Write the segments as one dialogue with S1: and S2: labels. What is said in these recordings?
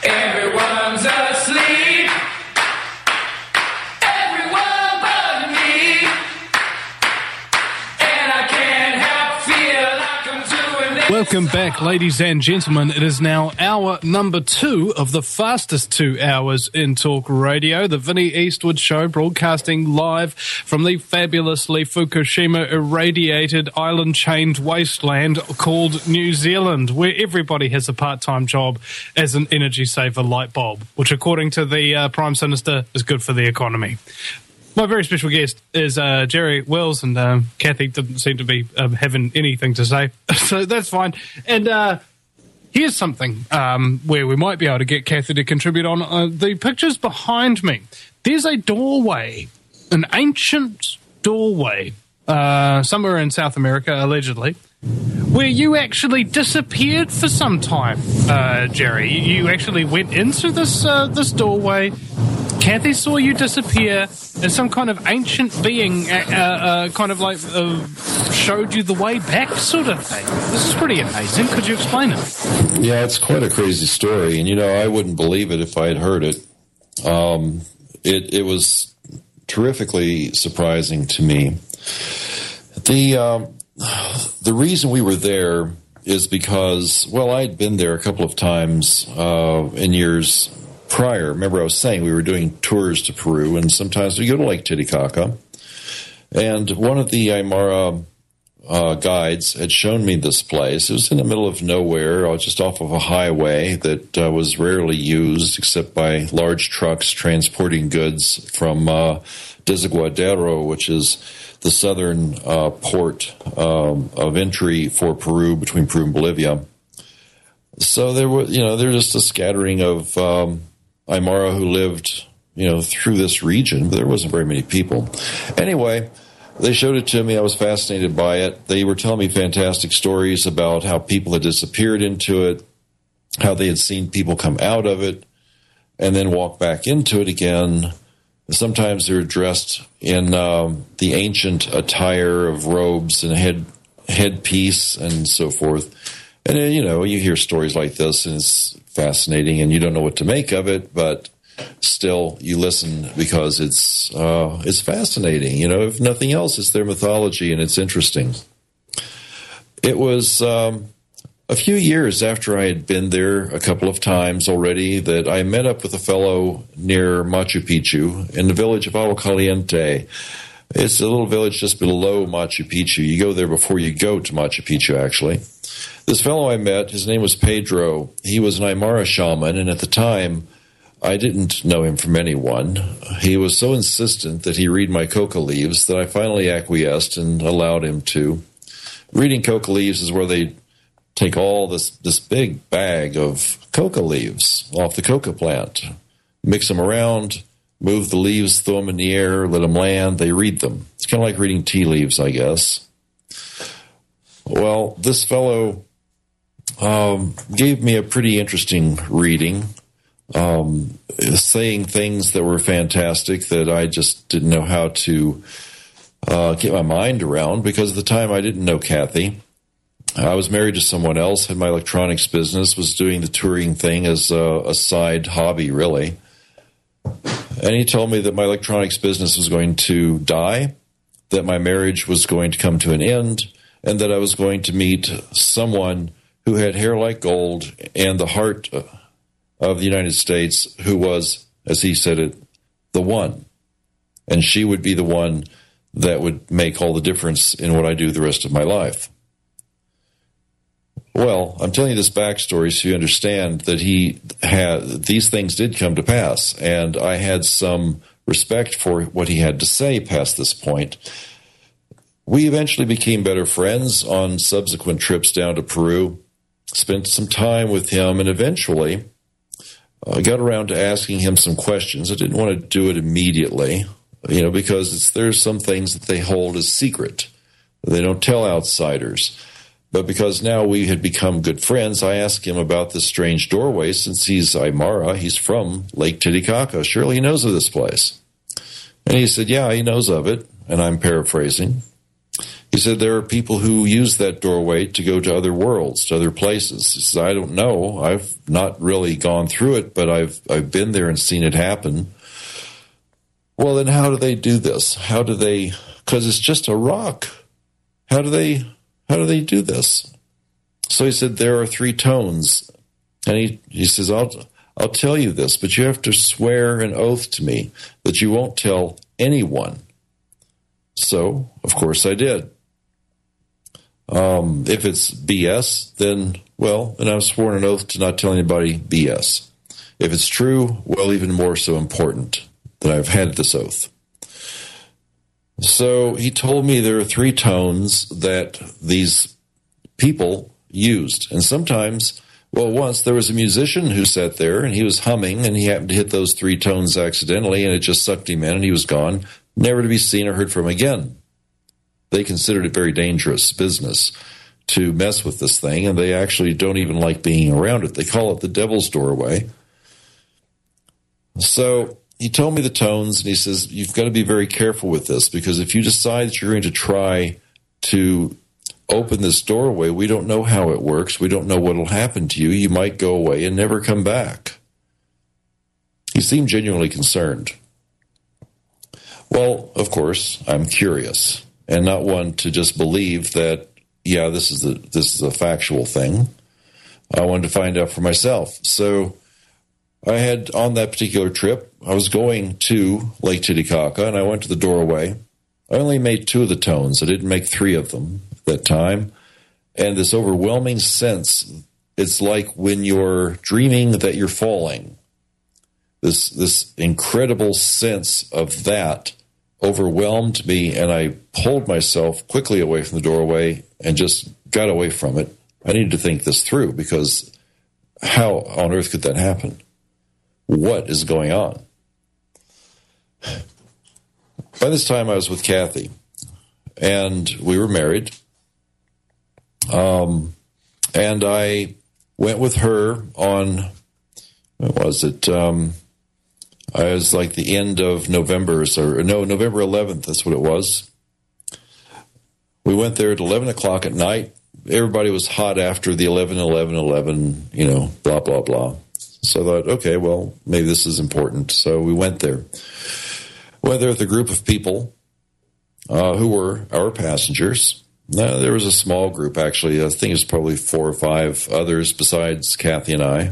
S1: Everyone's asleep. Everyone but me. And I can't help feel like I'm doing this.
S2: Welcome back, ladies and gentlemen. It is now hour number 2 of the fastest 2 hours in talk radio, the Vinnie Eastwood Show, broadcasting live from the fabulously Fukushima irradiated island-chained wasteland called New Zealand, where everybody has a part-time job as an energy-saver light bulb, which, according to the Prime Minister, is good for the economy. My very special guest is Jerry Wells, and Kathy didn't seem to be having anything to say, so that's fine. And here's something where we might be able to get Kathy to contribute on. The pictures behind me, there's a doorway, an ancient doorway, somewhere in South America, allegedly, where you actually disappeared for some time, Jerry. You actually went into this doorway. Kathy saw you disappear, and some kind of ancient being kind of like showed you the way back, sort of thing. This is pretty amazing. Could you explain it?
S3: Yeah, it's quite a crazy story, and I wouldn't believe it if I had heard it. It was terrifically surprising to me. The reason we were there is because, well, I'd been there a couple of times in years prior. Remember, I was saying we were doing tours to Peru, and sometimes we go to Lake Titicaca. And one of the Aymara guides had shown me this place. It was in the middle of nowhere, just off of a highway that was rarely used except by large trucks transporting goods from Desaguadero, which is the southern port of entry for Peru, between Peru and Bolivia. So there were, there was just a scattering of Aymara who lived, through this region, but there wasn't very many people. Anyway, they showed it to me. I was fascinated by it. They were telling me fantastic stories about how people had disappeared into it, how they had seen people come out of it, and then walk back into it again. Sometimes they're dressed in the ancient attire of robes and headpiece and so forth. And then, you hear stories like this, and it's fascinating, and you don't know what to make of it, but still you listen because it's fascinating. If nothing else, it's their mythology, and it's interesting. It was a few years after I had been there a couple of times already that I met up with a fellow near Machu Picchu in the village of Agua Caliente. It's a little village just below Machu Picchu. You go there before you go to Machu Picchu, actually. This fellow I met, his name was Pedro. He was an Aymara shaman, and at the time, I didn't know him from anyone. He was so insistent that he read my coca leaves that I finally acquiesced and allowed him to. Reading coca leaves is where they take all this big bag of coca leaves off the coca plant, mix them around, move the leaves, throw them in the air, let them land, they read them. It's kind of like reading tea leaves, I guess. Well, this fellow gave me a pretty interesting reading, saying things that were fantastic that I just didn't know how to get my mind around, because at the time I didn't know Kathy. I was married to someone else, had my electronics business, was doing the touring thing as a side hobby, really. And he told me that my electronics business was going to die, that my marriage was going to come to an end, and that I was going to meet someone who had hair like gold and the heart of the United States, who was, as he said it, the one. And she would be the one that would make all the difference in what I do the rest of my life. Well, I'm telling you this backstory so you understand that these things did come to pass, and I had some respect for what he had to say past this point. We eventually became better friends on subsequent trips down to Peru, spent some time with him, and eventually I got around to asking him some questions. I didn't want to do it immediately, because there's some things that they hold as secret. They don't tell outsiders. But because now we had become good friends, I asked him about this strange doorway. Since he's Aymara, he's from Lake Titicaca. Surely he knows of this place. And he said, yeah, he knows of it. And I'm paraphrasing. He said, there are people who use that doorway to go to other worlds, to other places. He says, I don't know. I've not really gone through it, but I've been there and seen it happen. Well, then how do they do this? How do they, because it's just a rock. How do they do this? So he said, there are 3 tones. And he says, I'll tell you this, but you have to swear an oath to me that you won't tell anyone. So, of course, I did. If it's BS, then I've sworn an oath to not tell anybody BS. If it's true, well, even more so important that I've had this oath. So he told me there are 3 tones that these people used. And sometimes, once there was a musician who sat there and he was humming and he happened to hit those 3 tones accidentally and it just sucked him in and he was gone, never to be seen or heard from again. They considered it very dangerous business to mess with this thing, and they actually don't even like being around it. They call it the devil's doorway. So he told me the tones, and he says, you've got to be very careful with this, because if you decide that you're going to try to open this doorway, we don't know how it works. We don't know what will happen to you. You might go away and never come back. He seemed genuinely concerned. Well, of course, I'm curious, and not one to just believe that, this is a factual thing. I wanted to find out for myself. So I had, on that particular trip, I was going to Lake Titicaca, and I went to the doorway. I only made 2 of the tones. I didn't make 3 of them at that time. And this overwhelming sense, it's like when you're dreaming that you're falling. This incredible sense of that overwhelmed me, and I pulled myself quickly away from the doorway and just got away from it. I needed to think this through, because how on earth could that happen? What is going on? By this time, I was with Kathy, and we were married. And I went with her on, what was it? I was like the end of November, November 11th, that's what it was. We went there at 11 o'clock at night. Everybody was hot after the 11, blah, blah, blah. So I thought, okay, well, maybe this is important. So we went there. Went there with a group of people who were our passengers. There was a small group, actually. I think it was probably 4 or 5 others besides Kathy and I.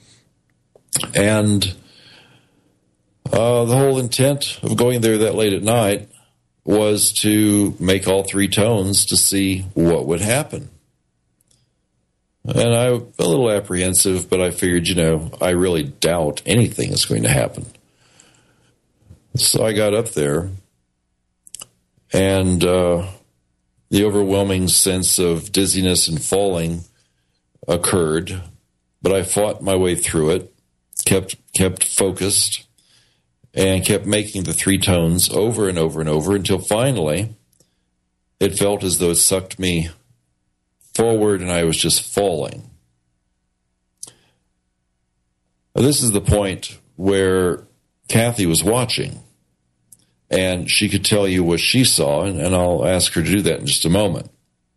S3: And the whole intent of going there that late at night was to make all 3 tones to see what would happen. And I'm a little apprehensive, but I figured, I really doubt anything is going to happen. So I got up there, and the overwhelming sense of dizziness and falling occurred, but I fought my way through it, kept focused, and kept making the 3 tones over and over and over until finally it felt as though it sucked me forward and I was just falling. Now, this is the point where Kathy was watching, and she could tell you what she saw, and I'll ask her to do that in just a moment.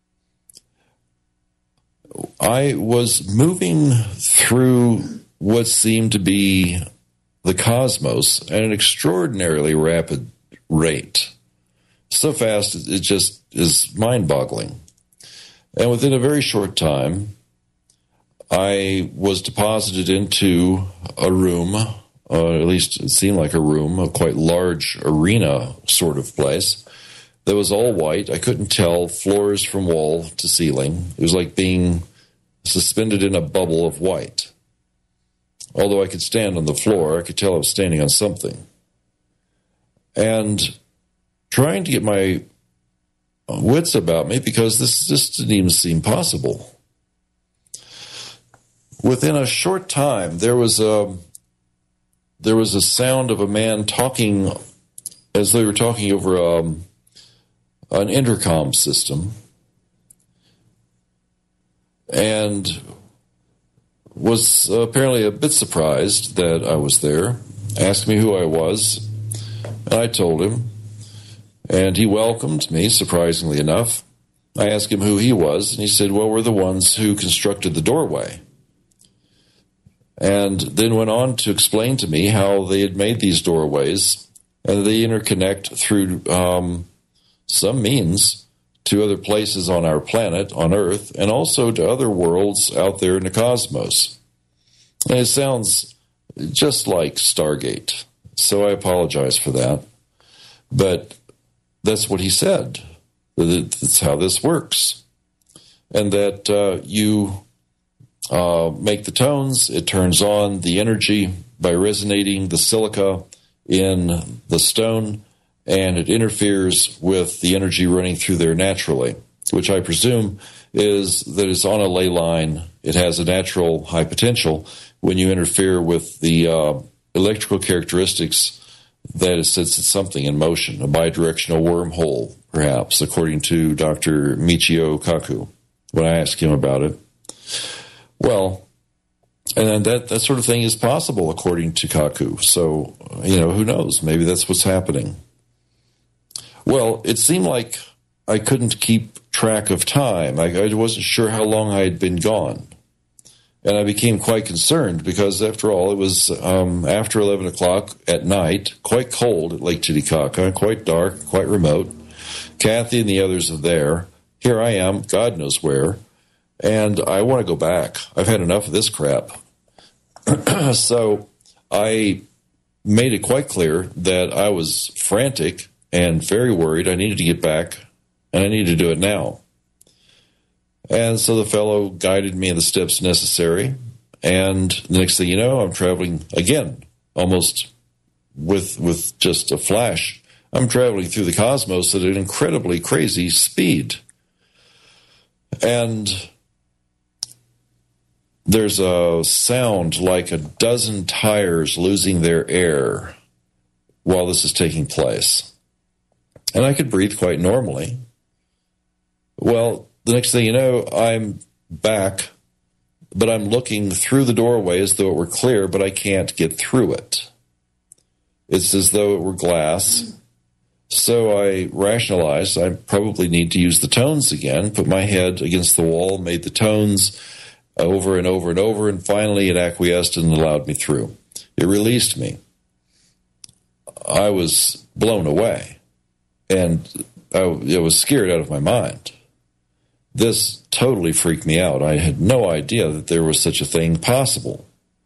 S3: I was moving through what seemed to be the cosmos at an extraordinarily rapid rate. So fast, it just is mind-boggling. And within a very short time, I was deposited into a room, at least it seemed like a room, a quite large arena sort of place that was all white. I couldn't tell floors from wall to ceiling. It was like being suspended in a bubble of white. Although I could stand on the floor, I could tell I was standing on something. And trying to get my wits about me, because this just didn't even seem possible. Within a short time, there was a sound of a man talking as they were talking over an intercom system, and was apparently a bit surprised that I was there, asked me who I was, and I told him, and he welcomed me, surprisingly enough, I asked him who he was, and he said, well, we're the ones who constructed the doorway. And then went on to explain to me how they had made these doorways, and they interconnect through some means to other places on our planet, on Earth, and also to other worlds out there in the cosmos. And it sounds just like Stargate, so I apologize for that. But that's what he said. That's how this works. And that you make the tones, it turns on the energy by resonating the silica in the stone, and it interferes with the energy running through there naturally, which I presume is that it's on a ley line. It has a natural high potential. When you interfere with the electrical characteristics, that it sets something in motion, a bidirectional wormhole, perhaps, according to Dr. Michio Kaku, when I asked him about it. Well, and that sort of thing is possible, according to Kaku. So, who knows? Maybe that's what's happening. Well, it seemed like I couldn't keep track of time. I wasn't sure how long I had been gone. And I became quite concerned because, after all, it was after 11 o'clock at night, quite cold at Lake Titicaca, quite dark, quite remote. Kathy and the others are there. Here I am, God knows where, and I want to go back. I've had enough of this crap. So I made it quite clear that I was frantic and very worried. I needed to get back, and I needed to do it now. And so the fellow guided me in the steps necessary. And the next thing you know, I'm traveling again, almost with just a flash. I'm traveling through the cosmos at an incredibly crazy speed. And there's a sound like a dozen tires losing their air while this is taking place. And I could breathe quite normally. Well, the next thing you know, I'm back, but I'm looking through the doorway as though it were clear, but I can't get through it. It's as though it were glass. So I rationalized I probably need to use the tones again, put my head against the wall, made the tones over and over and over, and finally it acquiesced and allowed me through. It released me. I was blown away, and I was scared out of my mind. This totally freaked me out. I had no idea that there was such a thing possible.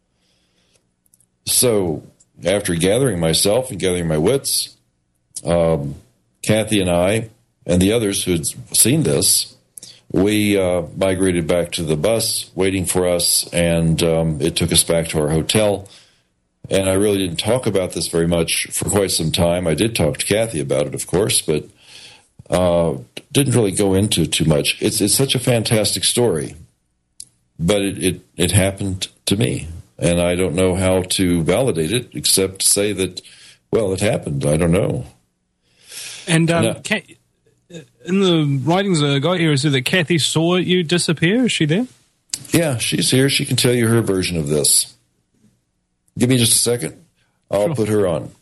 S3: So, after gathering myself and gathering my wits, Kathy and I and the others who had seen this, we migrated back to the bus waiting for us, and it took us back to our hotel. And I really didn't talk about this very much for quite some time. I did talk to Kathy about it, of course, but didn't really go into too much. It's such a fantastic story, but it happened to me, and I don't know how to validate it except to say that, well, it happened. I don't know. And
S2: in the writings I got here, is it that Kathy saw you disappear? Is she there?
S3: Yeah, she's here. She can tell you her version of this. Give me just a second. I'll put her on.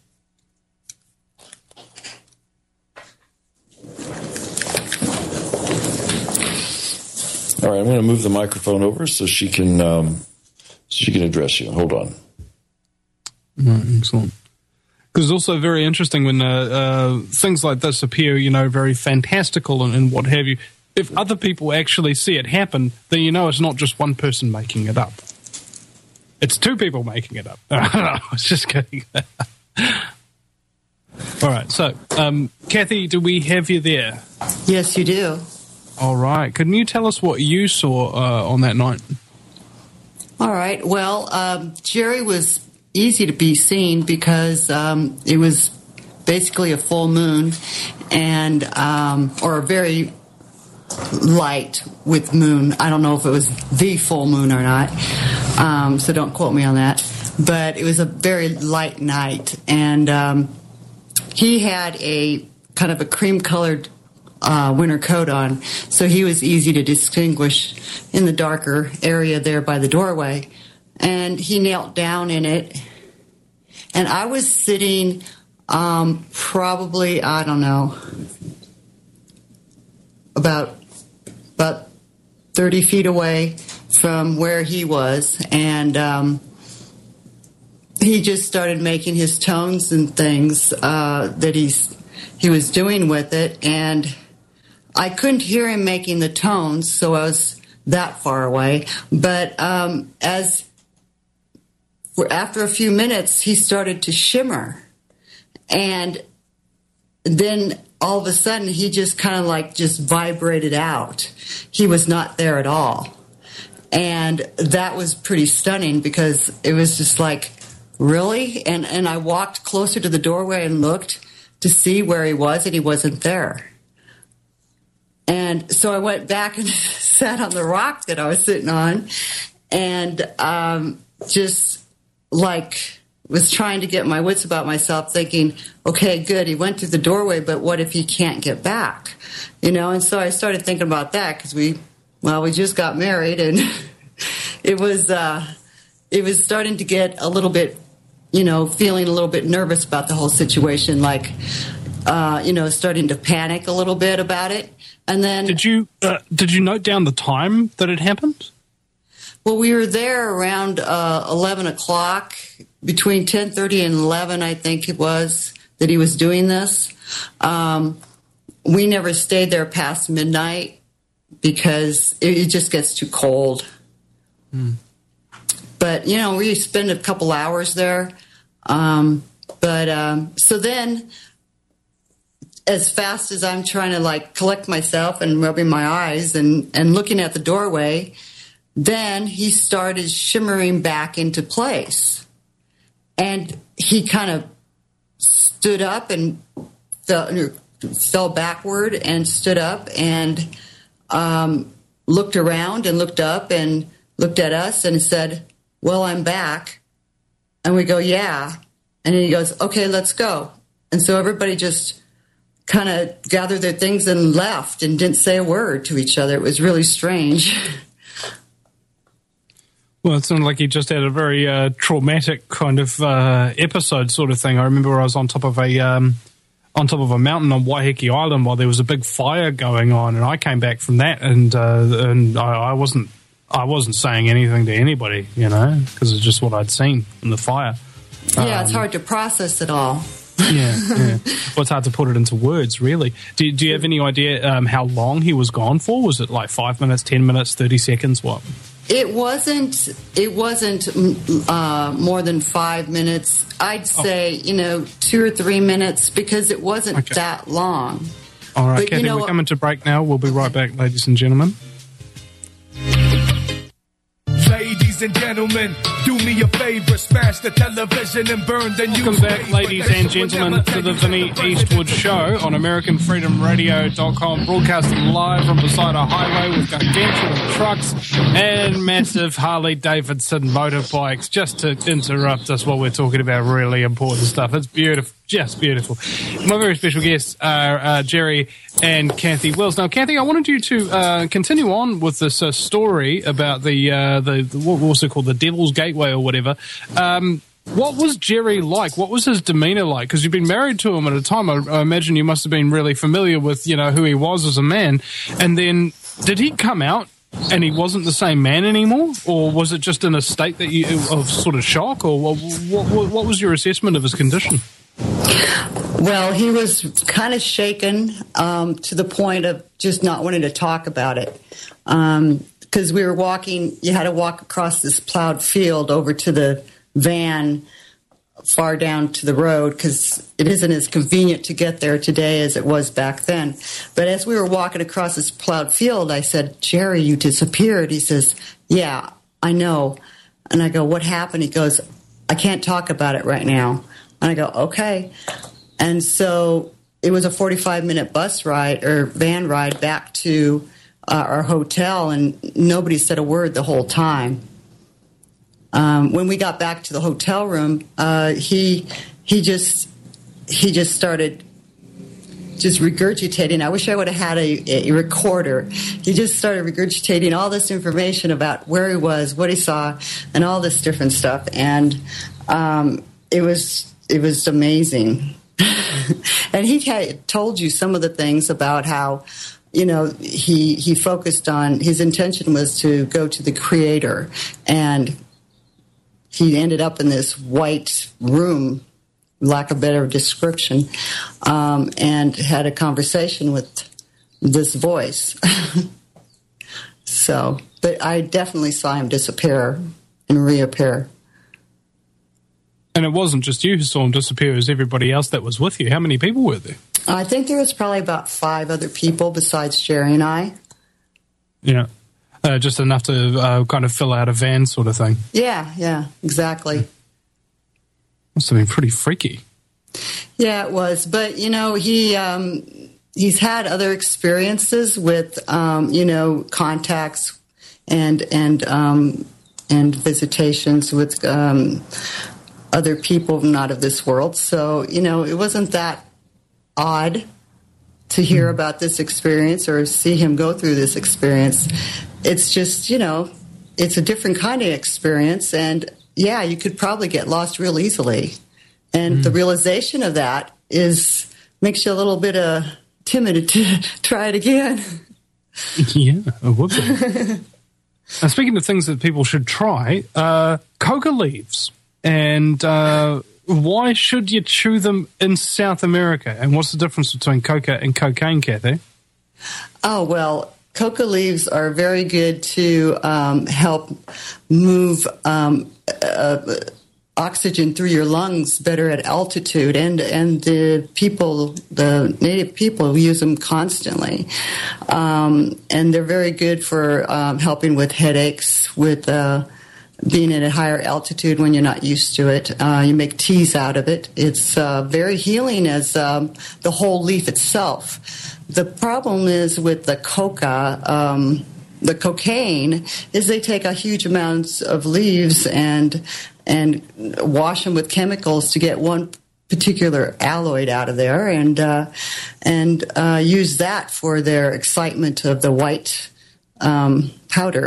S3: All right, I'm going to move the microphone over so she can address you. Hold on.
S2: Excellent. Because it's also very interesting when things like this appear, very fantastical and what have you. If other people actually see it happen, then it's not just one person making it up. It's two people making it up. I was just kidding. All right, so, Kathy, do we have you there?
S4: Yes, you do.
S2: All right. Can you tell us what you saw on that night?
S4: All right. Well, Jerry was easy to be seen because it was basically a full moon and or a very light with moon. I don't know if it was the full moon or not, so don't quote me on that. But it was a very light night, and he had a kind of a cream-colored winter coat on, so he was easy to distinguish in the darker area there by the doorway. And he knelt down in it, and I was sitting probably, I don't know, about about 30 feet away from where he was, and he just started making his tones and things that he was doing with it, and I couldn't hear him making the tones, so I was that far away. But after a few minutes, he started to shimmer, and then all of a sudden, he just kind of like just vibrated out. He was not there at all. And that was pretty stunning because it was just like, really? And I walked closer to the doorway and looked to see where he was, and he wasn't there. And so I went back and sat on the rock that I was sitting on and just like was trying to get my wits about myself, thinking, okay, good, he went through the doorway, but what if he can't get back? And so I started thinking about that because we just got married, and it was starting to get a little bit, feeling a little bit nervous about the whole situation, like, starting to panic a little bit about it. And then
S2: did you note down the time that it happened?
S4: Well, we were there around 11 o'clock, between 10:30 and 11, I think it was, that he was doing this. We never stayed there past midnight because it just gets too cold. But, we spent a couple hours there. So then, as fast as I'm trying to, like, collect myself and rubbing my eyes and looking at the doorway, then he started shimmering back into place. And he kind of stood up and fell backward and stood up and looked around and looked up and looked at us and said, well, I'm back. And we go, yeah. And he goes, okay, let's go. And so everybody just kind of gathered their things and left and didn't say a word to each other. It was really strange.
S2: Well, it sounded like he just had a very traumatic kind of episode sort of thing. I remember I was on top of a mountain on Waiheke Island while there was a big fire going on, and I came back from that, and I wasn't saying anything to anybody, because it's just what I'd seen in the fire.
S4: Yeah, it's hard to process it all.
S2: Yeah. Well, it's hard to put it into words, really. Do you have any idea how long he was gone for? Was it like 5 minutes, 10 minutes, 30 seconds, what?
S4: It wasn't more than 5 minutes. I'd say, 2 or 3 minutes, because it wasn't that long.
S2: All right,
S4: but,
S2: Kathy, we're coming to break now. We'll be right back, ladies and gentlemen.
S1: Ladies and gentlemen, do me a favor, smash the television and burn the news.
S2: Welcome back, ladies and gentlemen, to the Vinnie Eastwood Show on AmericanFreedomRadio.com, broadcasting live from beside a highway with gargantuan trucks and massive Harley-Davidson motorbikes, just to interrupt us while we're talking about really important stuff. It's beautiful. Just beautiful. My very special guests are Jerry and Kathy Wills. Now, Kathy, I wanted you to continue on with this story about the what was it called, the Devil's Gateway or whatever. What was Jerry like? What was his demeanor like? Because you've been married to him at a time. I imagine you must have been really familiar with, who he was as a man. And then, did he come out and he wasn't the same man anymore, or was it just in a state of sort of shock, or what was your assessment of his condition?
S4: Well, he was kind of shaken to the point of just not wanting to talk about it. Because we were walking, you had to walk across this plowed field over to the van far down to the road, because it isn't as convenient to get there today as it was back then. But as we were walking across this plowed field, I said, Jerry, you disappeared. He says, yeah, I know. And I go, what happened? He goes, I can't talk about it right now. And I go, okay. And so it was a 45-minute bus ride or van ride back to our hotel, and nobody said a word the whole time. When we got back to the hotel room, he just started just regurgitating. I wish I would have had a recorder. He just started regurgitating all this information about where he was, what he saw, and all this different stuff. And it was amazing. And he had told you some of the things about how he focused on, his intention was to go to the Creator, and he ended up in this white room, lack of better description, and had a conversation with this voice. So, but I definitely saw him disappear and reappear.
S2: And it wasn't just you who saw him disappear, it was everybody else that was with you. How many people were there?
S4: I think there was probably about 5 other people besides Jerry and I.
S2: Yeah. Just enough to kind of fill out a van sort of thing.
S4: Yeah, exactly.
S2: Must have been pretty freaky.
S4: Yeah, it was. But, he's had other experiences with, contacts and visitations with other people not of this world. So, it wasn't that odd to hear about this experience or see him go through this experience. It's just, it's a different kind of experience. And, yeah, you could probably get lost real easily. And the realization of that makes you a little bit timid to try it again.
S2: Yeah, it would be. Now, speaking of things that people should try, coca leaves. And why should you chew them in South America? And what's the difference between coca and cocaine, Kathy?
S4: Oh, well, coca leaves are very good to help move oxygen through your lungs better at altitude, and the native people use them constantly, and they're very good for helping with headaches, with being at a higher altitude when you're not used to it. You make teas out of it. It's very healing as the whole leaf itself. The problem is with the coca, the cocaine, is they take a huge amounts of leaves and wash them with chemicals to get one particular alloy out of there, and use that for their excitement of the white powder.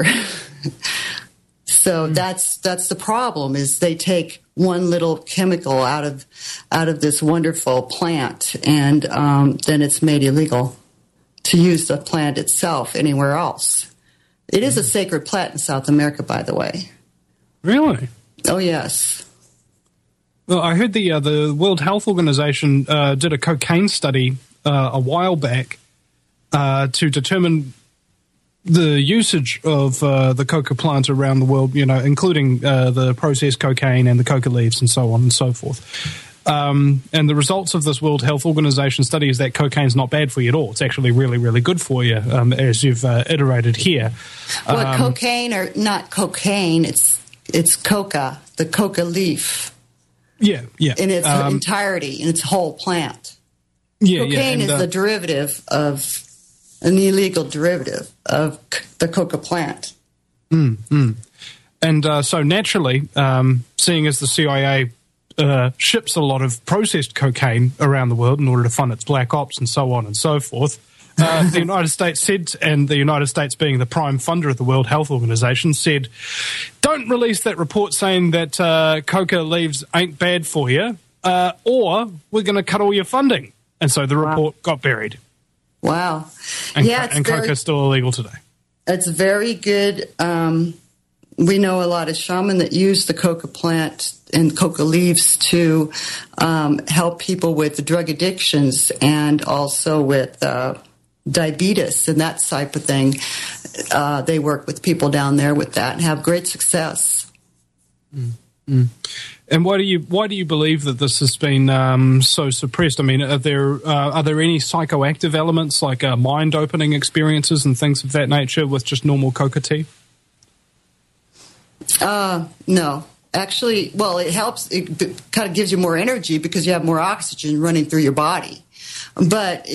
S4: So that's the problem, is they take one little chemical out of this wonderful plant, and then it's made illegal to use the plant itself anywhere else. It is a sacred plant in South America, by the way.
S2: Really?
S4: Oh, yes.
S2: Well, I heard the World Health Organization did a cocaine study a while back to determine the usage of the coca plant around the world, including the processed cocaine and the coca leaves and so on and so forth. And the results of this World Health Organization study is that cocaine's not bad for you at all. It's actually really, really good for you, as you've iterated here.
S4: Well, cocaine or not cocaine, it's coca, the coca leaf.
S2: Yeah.
S4: In its entirety, in its whole plant. Cocaine is the derivative of an illegal derivative of the coca plant.
S2: And so naturally, seeing as the CIA ships a lot of processed cocaine around the world in order to fund its black ops and so on and so forth, the United States said, and the United States being the prime funder of the World Health Organization, said, don't release that report saying that coca leaves ain't bad for you, or we're going to cut all your funding. And so the report got buried.
S4: Wow.
S2: And coca is still illegal today.
S4: It's very good. We know a lot of shaman that use the coca plant and coca leaves to help people with drug addictions and also with diabetes and that type of thing. They work with people down there with that and have great success.
S2: And why do you believe that this has been so suppressed? I mean, are there any psychoactive elements like mind-opening experiences and things of that nature with just normal coca tea?
S4: No. Actually, well, it helps. It kind of gives you more energy because you have more oxygen running through your body. But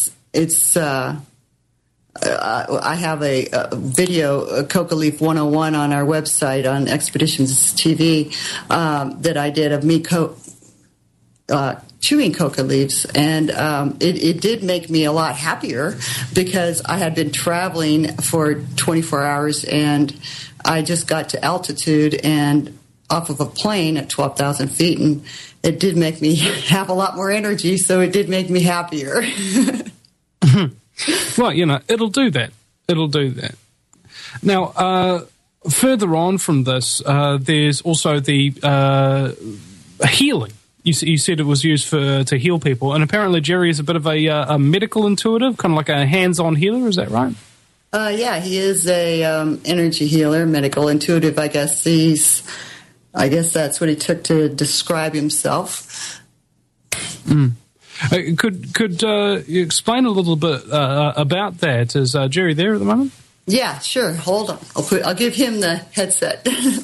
S4: I have a video, Coca Leaf 101, on our website on Expeditions TV that I did of me chewing coca leaves, and it did make me a lot happier because I had been traveling for 24 hours and I just got to altitude and off of a plane at 12,000 feet, and it did make me have a lot more energy, so it did make me happier.
S2: Well, it'll do that. It'll do that. Now, further on from this, there's also the healing. You said it was used to heal people, and apparently Jerry is a bit of a medical intuitive, kind of like a hands-on healer. Is that right?
S4: Yeah, he is a energy healer, medical intuitive. I guess that's what he took to describe himself.
S2: Could you explain a little bit about that? Is Jerry there at the moment?
S4: Yeah, sure. Hold on. I'll give him the headset.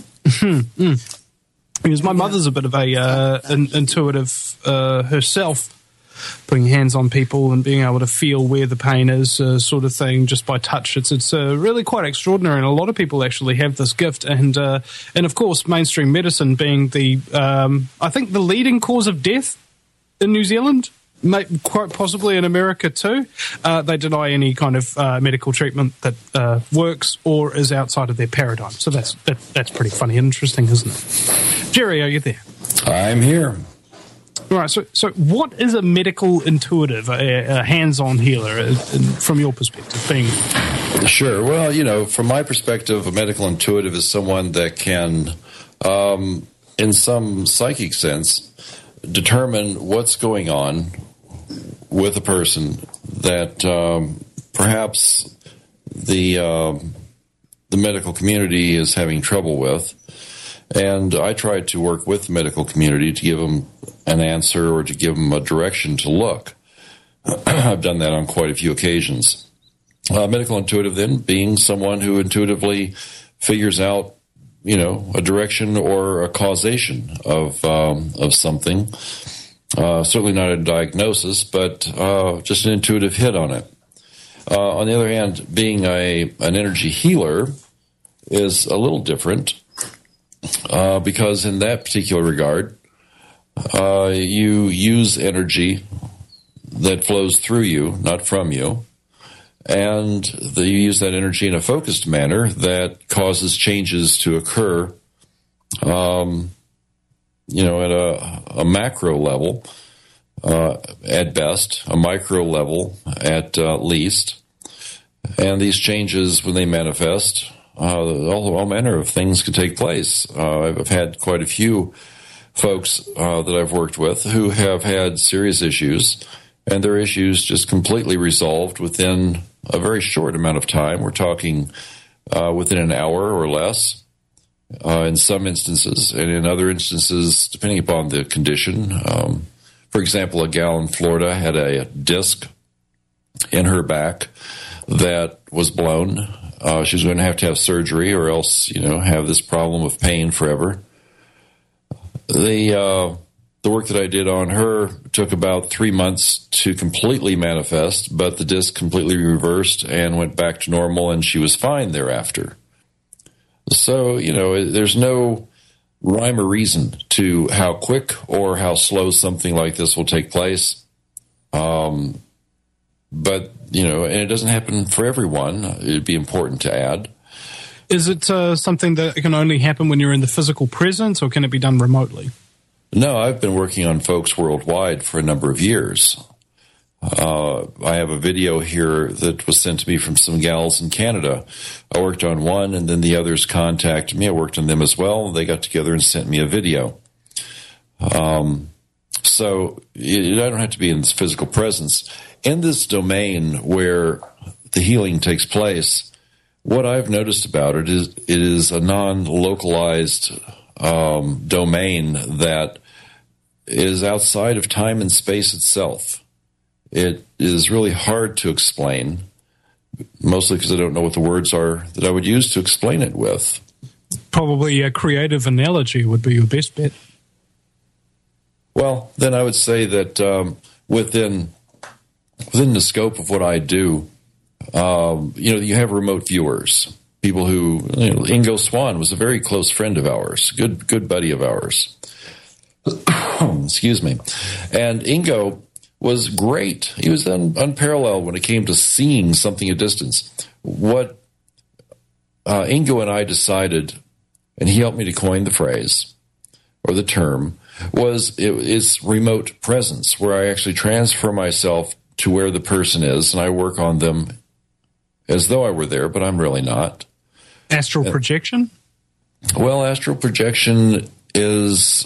S2: Because my mother's a bit of a intuitive herself, putting hands on people and being able to feel where the pain is, sort of thing, just by touch. It's really quite extraordinary, and a lot of people actually have this gift. And of course, mainstream medicine being I think the leading cause of death in New Zealand, quite possibly in America too. They deny any kind of medical treatment that works or is outside of their paradigm. So that's pretty funny and interesting, isn't it? Jerry, are you there?
S3: I'm here.
S2: Right. So what is a medical intuitive, a hands-on healer, from your perspective?
S3: Sure. Well, from my perspective, a medical intuitive is someone that can, in some psychic sense, determine what's going on with a person that perhaps the medical community is having trouble with. And I try to work with the medical community to give them an answer or to give them a direction to look. I've done that on quite a few occasions. Medical intuitive then being someone who intuitively figures out, a direction or a causation of something. Certainly not a diagnosis, but just an intuitive hit on it. On the other hand, being an energy healer is a little different because in that particular regard, you use energy that flows through you, not from you, and you use that energy in a focused manner that causes changes to occur at a macro level, at best, a micro level at least. And these changes, when they manifest, all manner of things can take place. I've had quite a few folks that I've worked with who have had serious issues, and their issues just completely resolved within a very short amount of time. We're talking within an hour or less. In some instances, and in other instances, depending upon the condition. For example, a gal in Florida had a disc in her back that was blown. She was going to have surgery or else, have this problem of pain forever. The work that I did on her took about 3 months to completely manifest, but the disc completely reversed and went back to normal, and she was fine thereafter. So, there's no rhyme or reason to how quick or how slow something like this will take place. But, and it doesn't happen for everyone. It'd be important to add.
S2: Is it something that can only happen when you're in the physical presence, or can it be done remotely?
S3: No, I've been working on folks worldwide for a number of years. I have a video here that was sent to me from some gals in Canada. I worked on one, and then the others contacted me. I worked on them as well. They got together and sent me a video. So I don't have to be in this physical presence. In this domain where the healing takes place, what I've noticed about it is a non-localized domain that is outside of time and space itself. It is really hard to explain, mostly because I don't know what the words are that I would use to explain it with.
S2: Probably a creative analogy would be your best bet.
S3: Well, then I would say that within the scope of what I do, you have remote viewers, people who, Ingo Swann was a very close friend of ours, good buddy of ours. Excuse me. And Ingo was great. He was unparalleled when it came to seeing something at distance. What Ingo and I decided, and he helped me to coin the phrase or the term, was it's remote presence, where I actually transfer myself to where the person is, and I work on them as though I were there, but I'm really not.
S2: Astral projection?
S3: Well, astral projection is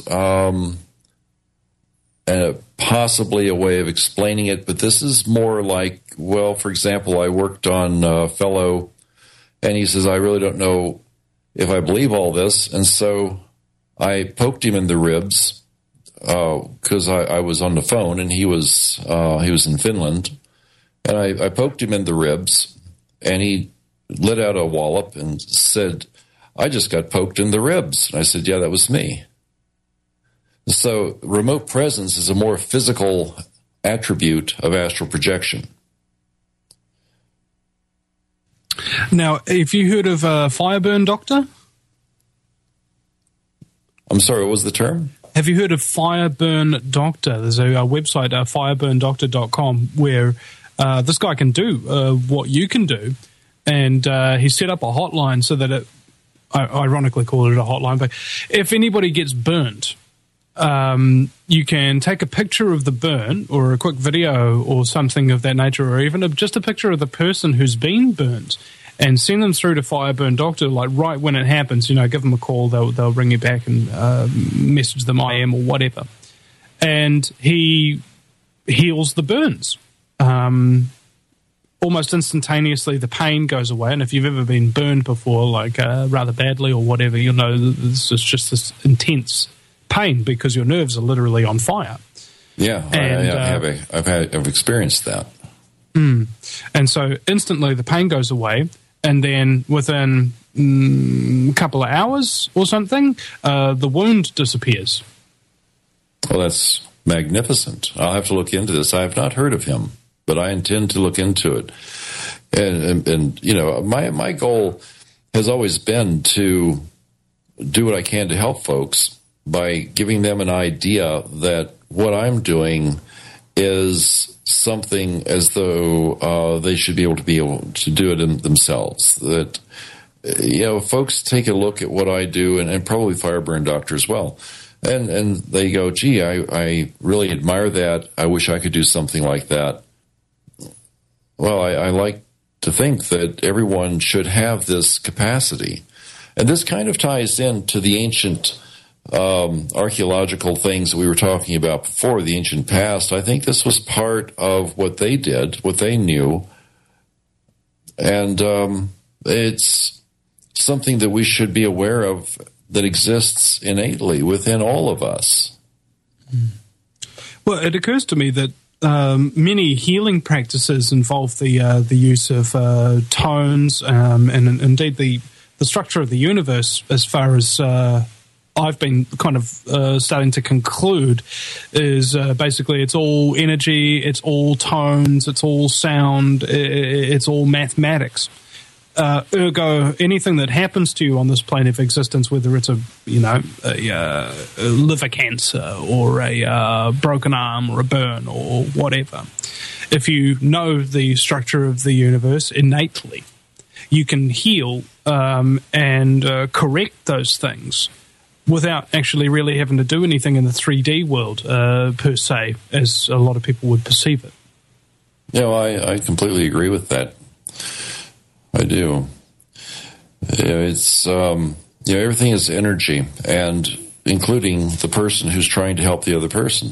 S3: possibly a way of explaining it, but this is more like, well, for example, I worked on a fellow, and he says, I really don't know if I believe all this, and so I poked him in the ribs because I was on the phone, and he was in Finland, and I poked him in the ribs, and he let out a wallop and said, I just got poked in the ribs. And I said, yeah, that was me. So remote presence is a more physical attribute of astral projection.
S2: Now, have you heard of Fireburn Doctor?
S3: I'm sorry, what was the term?
S2: Have you heard of Fireburn Doctor? There's a website, fireburndoctor.com, where this guy can do what you can do. And he set up a hotline so that it, I ironically call it a hotline, but if anybody gets burnt, you can take a picture of the burn or a quick video or something of that nature, or even just a picture of the person who's been burnt, and send them through to Fireburn Doctor, like right when it happens. Give them a call, they'll ring you back and message them IM or whatever. And he heals the burns. Almost instantaneously, the pain goes away. And if you've ever been burned before, like rather badly or whatever, you'll know this is just this intense pain because your nerves are literally on fire.
S3: Yeah, and, I've experienced that.
S2: And so instantly the pain goes away, and then within a couple of hours or something, the wound disappears.
S3: Well, that's magnificent. I'll have to look into this. I have not heard of him, but I intend to look into it. And my goal has always been to do what I can to help folks by giving them an idea that what I'm doing is something as though they should be able to do it in themselves. That, folks take a look at what I do, and probably Fireburn Doctor as well, and they go, gee, I really admire that. I wish I could do something like that. Well, I like to think that everyone should have this capacity. And this kind of ties into the ancient archaeological things that we were talking about before, the ancient past. I think this was part of what they did, what they knew. And it's something that we should be aware of that exists innately within all of us.
S2: Well, it occurs to me that many healing practices involve the use of tones and indeed the structure of the universe, as far as I've been kind of starting to conclude, is basically it's all energy, it's all tones, it's all sound, it's all mathematics. Ergo, anything that happens to you on this plane of existence, whether it's a liver cancer or a broken arm or a burn or whatever, if you know the structure of the universe innately, you can heal and correct those things without actually really having to do anything in the 3D world per se, as a lot of people would perceive it.
S3: Yeah, I completely agree with that. I do. It's everything is energy, and including the person who's trying to help the other person.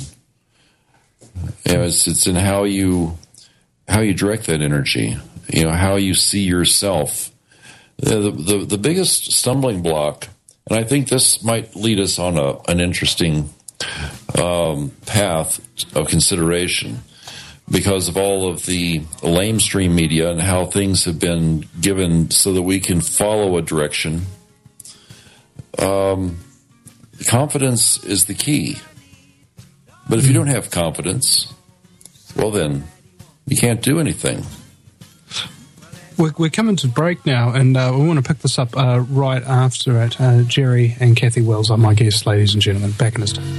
S3: It's in how you direct that energy. How you see yourself. The biggest stumbling block, and I think this might lead us on an interesting path of consideration, because of all of the lamestream media and how things have been given so that we can follow a direction. Confidence is the key. But if you don't have confidence, well then, you can't do anything.
S2: We're coming to break now, and we want to pick this up right after it. Jerry and Kathy Wells are my guests, ladies and gentlemen. Back in a second.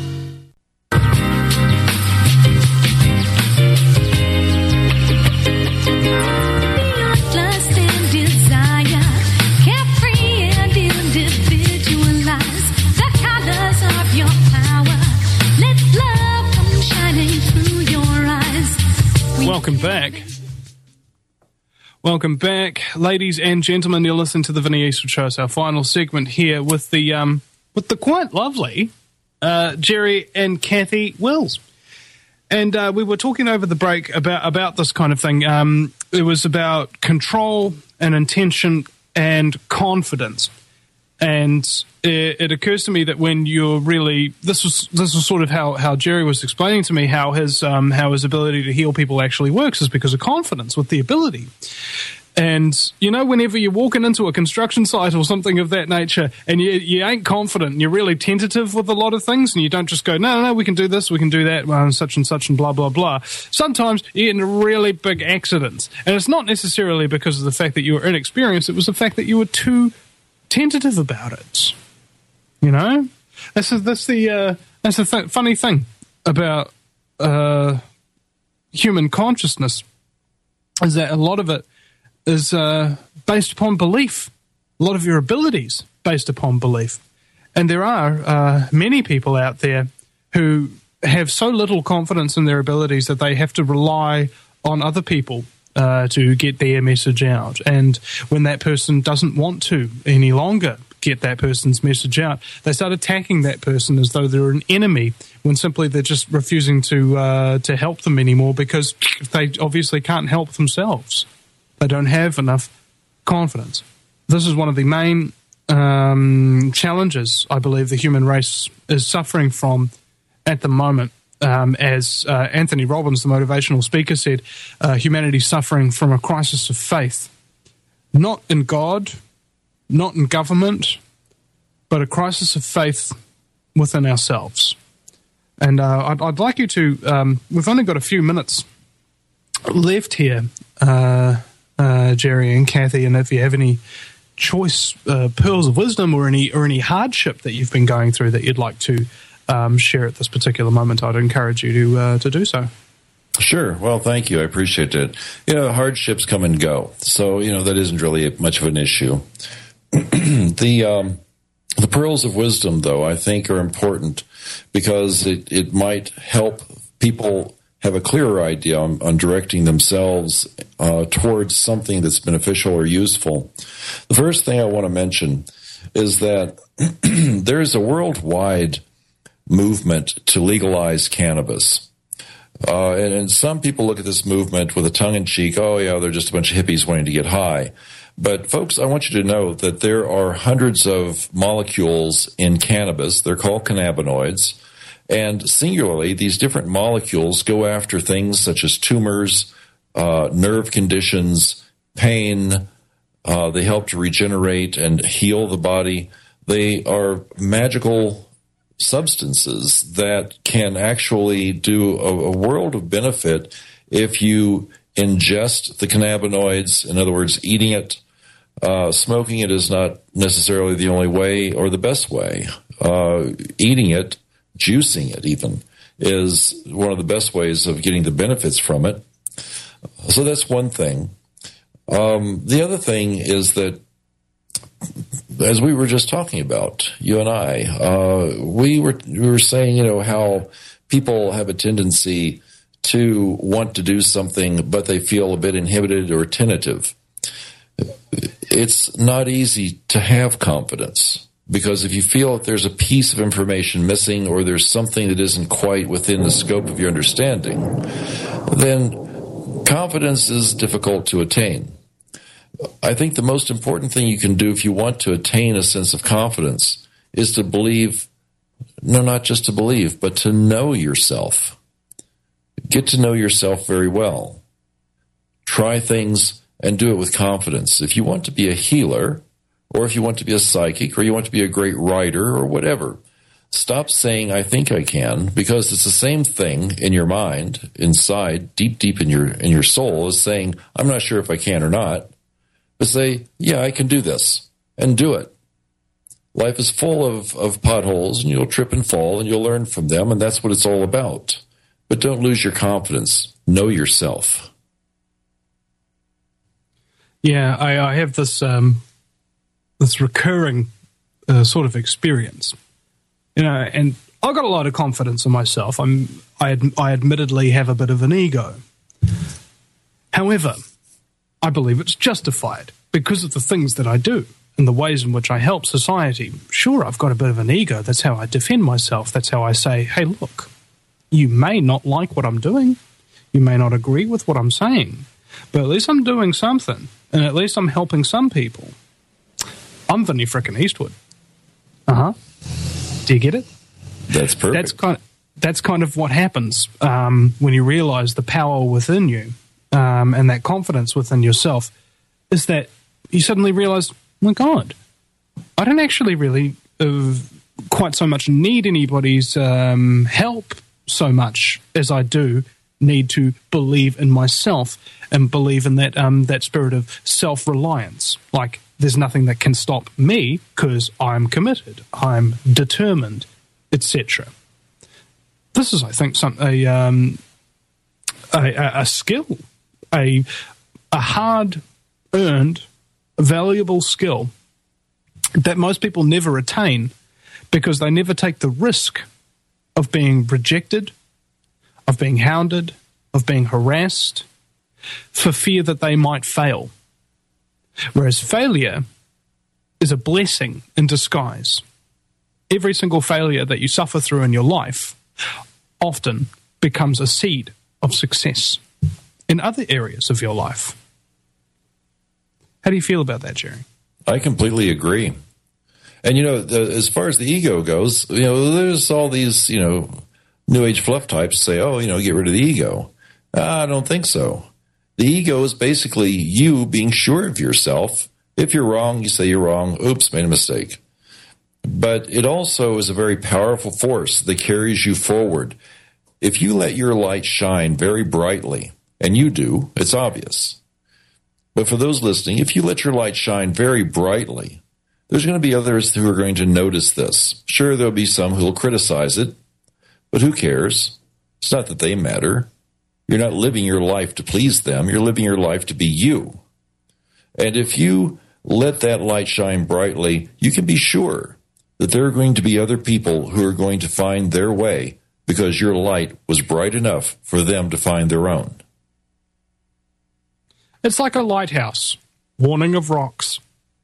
S2: welcome back. Welcome back, ladies and gentlemen. You're listening to the Vinnie Eastwood Show. It's our final segment here with the quite lovely Jerry and Kathy Wills. And we were talking over the break about this kind of thing. It was about control and intention and confidence. And it occurs to me that when you're really this was sort of how Jerry was explaining to me how his ability to heal people actually works is because of confidence with the ability. And, you know, whenever you're walking into a construction site or something of that nature and you ain't confident and you're really tentative with a lot of things and you don't just go, no, we can do this, we can do that, well, such and such and blah, blah, blah. Sometimes you get into really big accidents. And it's not necessarily because of the fact that you were inexperienced. It was the fact that you were too tentative about it. You know? That's the funny thing about human consciousness is that a lot of it is based upon belief. A lot of your abilities based upon belief. And there are many people out there who have so little confidence in their abilities that they have to rely on other people to get their message out. And when that person doesn't want to any longer get that person's message out, they start attacking that person as though they're an enemy, when simply they're just refusing to help them anymore because they obviously can't help themselves. They don't have enough confidence. This is one of the main challenges I believe the human race is suffering from at the moment. As Anthony Robbins, the motivational speaker, said, humanity's suffering from a crisis of faith. Not in God, not in government, but a crisis of faith within ourselves. And I'd like you to, we've only got a few minutes left here, Jerry and Kathy, and if you have any choice pearls of wisdom or any hardship that you've been going through that you'd like to share at this particular moment, I'd encourage you to do so.
S3: Sure. Well, thank you. I appreciate it. You know, hardships come and go, so you know that isn't really much of an issue. The pearls of wisdom, though, I think are important because it might help people have a clearer idea on directing themselves towards something that's beneficial or useful. The first thing I want to mention is that there is a worldwide movement to legalize cannabis. And some people look at this movement with a tongue-in-cheek, oh, yeah, they're just a bunch of hippies wanting to get high. But, folks, I want you to know that there are hundreds of molecules in cannabis. They're called cannabinoids. And singularly, these different molecules go after things such as tumors, nerve conditions, pain. They help to regenerate and heal the body. They are magical substances that can actually do a world of benefit if you ingest the cannabinoids. In other words, eating it. Smoking it is not necessarily the only way or the best way. Eating it, juicing it even, is one of the best ways of getting the benefits from it. So that's one thing. The other thing is that, as we were just talking about, you and I, we were saying, you know, how people have a tendency to want to do something, but they feel a bit inhibited or tentative. It's not easy to have confidence, because if you feel that there's a piece of information missing or there's something that isn't quite within the scope of your understanding, then confidence is difficult to attain. I think the most important thing you can do if you want to attain a sense of confidence is to believe, no, not just to believe, but to know yourself. Get to know yourself very well. Try things and do it with confidence. If you want to be a healer, or if you want to be a psychic, or you want to be a great writer, or whatever, stop saying, I think I can, because it's the same thing in your mind, inside, deep in your soul, as saying, I'm not sure if I can or not. But say, yeah, I can do this, and do it. Life is full of potholes, and you'll trip and fall, and you'll learn from them, and that's what it's all about. But don't lose your confidence. Know yourself.
S2: Yeah, I have this this recurring sort of experience, you know, and I've got a lot of confidence in myself. I admittedly have a bit of an ego, However, I believe it's justified because of the things that I do and the ways in which I help society. Sure, I've got a bit of an ego. That's how I defend myself. That's how I say, hey, look, you may not like what I'm doing. You may not agree with what I'm saying, but at least I'm doing something, and at least I'm helping some people. I'm Vinny frickin' Eastwood. Do you get it?
S3: That's perfect.
S2: That's kind of what happens when you realize the power within you and that confidence within yourself, is that you suddenly realize, oh my God, I don't actually really quite so much need anybody's help so much as I do need to believe in myself and believe in that that spirit of self-reliance. Like, there's nothing that can stop me because I'm committed, I'm determined, etc. This is, I think, a skill, a hard-earned, valuable skill that most people never attain because they never take the risk of being rejected, of being hounded, of being harassed, for fear that they might fail. Whereas failure is a blessing in disguise. Every single failure that you suffer through in your life often becomes a seed of success in other areas of your life. How do you feel about that, Jerry?
S3: I completely agree. And, as far as the ego goes, there's all these, New Age fluff types say, get rid of the ego. I don't think so. The ego is basically you being sure of yourself. If you're wrong, you say you're wrong. Oops, made a mistake. But it also is a very powerful force that carries you forward. If you let your light shine very brightly, and you do, it's obvious. But for those listening, if you let your light shine very brightly, there's going to be others who are going to notice this. Sure, there'll be some who will criticize it, but who cares? It's not that they matter. You're not living your life to please them. You're living your life to be you. And if you let that light shine brightly, you can be sure that there are going to be other people who are going to find their way because your light was bright enough for them to find their own.
S2: It's like a lighthouse, warning of rocks.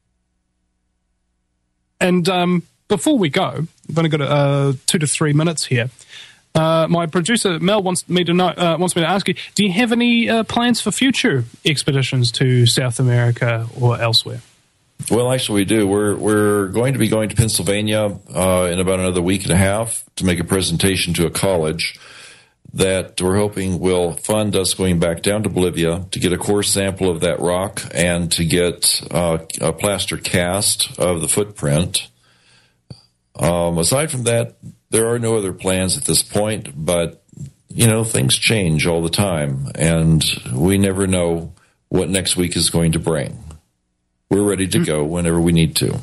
S2: And before we go, I've only got 2 to 3 minutes here. My producer Mel wants me to ask you: do you have any plans for future expeditions to South America or elsewhere?
S3: Well, actually, we do. We're going to be going to Pennsylvania in about another week and a half to make a presentation to a college that we're hoping will fund us going back down to Bolivia to get a core sample of that rock and to get a plaster cast of the footprint. Aside from that, there are no other plans at this point, but, things change all the time, and we never know what next week is going to bring. We're ready to go whenever we need to.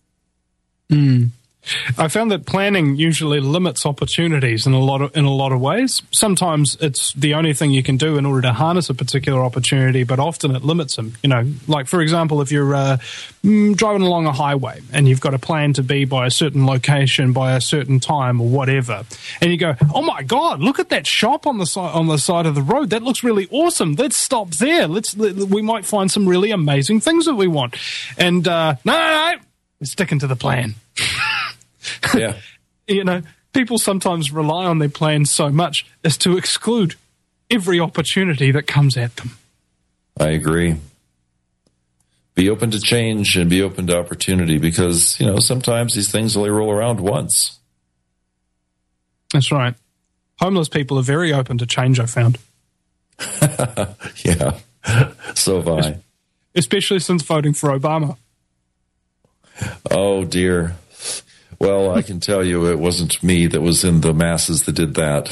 S2: I found that planning usually limits opportunities in a lot of ways. Sometimes it's the only thing you can do in order to harness a particular opportunity, but often it limits them. Like, for example, if you're driving along a highway and you've got a plan to be by a certain location by a certain time or whatever, and you go, oh my God, look at that shop on the side of the road. That looks really awesome. Let's stop there. We might find some really amazing things that we want. And no, we're sticking to the plan.
S3: Yeah.
S2: People sometimes rely on their plans so much as to exclude every opportunity that comes at them.
S3: I agree. Be open to change and be open to opportunity because, sometimes these things only roll around once.
S2: That's right. Homeless people are very open to change, I found.
S3: Yeah. So have I.
S2: Especially since voting for Obama.
S3: Oh, dear. Well, I can tell you it wasn't me that was in the masses that did that.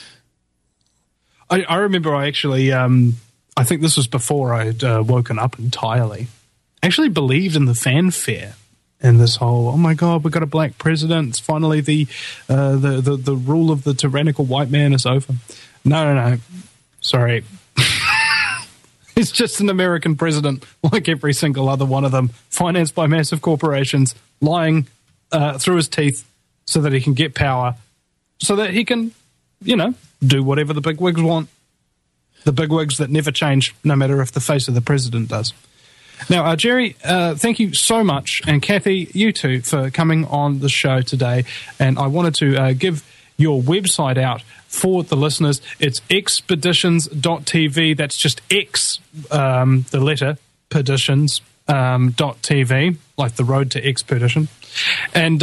S2: I remember I actually, I think this was before I'd woken up entirely, actually believed in the fanfare and this whole, oh my God, we've got a black president. It's finally the rule of the tyrannical white man is over. No. Sorry. It's just an American president like every single other one of them, financed by massive corporations, lying through his teeth so that he can get power, so that he can, do whatever the bigwigs want. the bigwigs that never change, no matter if the face of the president does. Now, Jerry, thank you so much, and Kathy, you too, for coming on the show today. And I wanted to give your website out for the listeners. It's expeditions.tv. That's just X, the letter, peditions.tv, like the road to expedition, and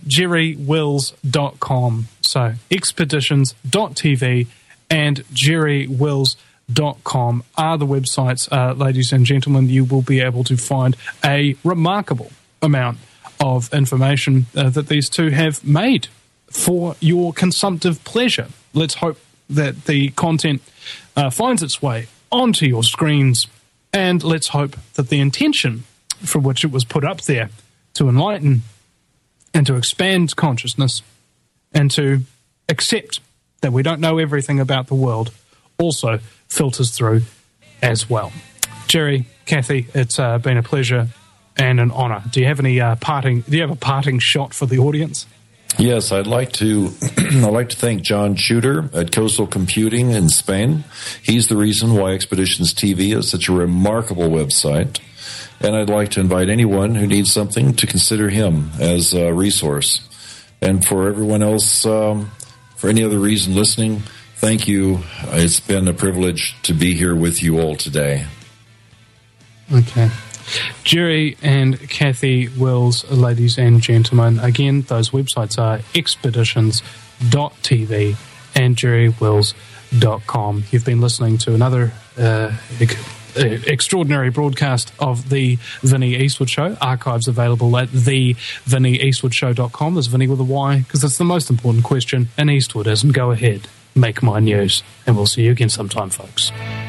S2: jerrywills.com. So expeditions.tv and jerrywills.com are the websites, ladies and gentlemen. You will be able to find a remarkable amount of information that these two have made for your consumptive pleasure. Let's hope that the content finds its way onto your screens, and let's hope that the intention for which it was put up there, to enlighten and to expand consciousness and to accept that we don't know everything about the world, also filters through as well. Jerry, Kathy, it's been a pleasure and an honour. Do you have any a parting shot for the audience?
S3: Yes, I'd like to thank John Shooter at Coastal Computing in Spain. He's the reason why Expeditions TV is such a remarkable website. And I'd like to invite anyone who needs something to consider him as a resource. And for everyone else, for any other reason listening, thank you. It's been a privilege to be here with you all today.
S2: Okay. Jerry and Kathy Wills, ladies and gentlemen. Again, those websites are expeditions.tv and jerrywills.com. You've been listening to another extraordinary broadcast of the Vinnie Eastwood Show. Archives available at thevinnieeastwoodshow.com. There's Vinnie with a Y, because it's the most important question, and Eastwood isn't. Go ahead, make my news, and we'll see you again sometime, folks.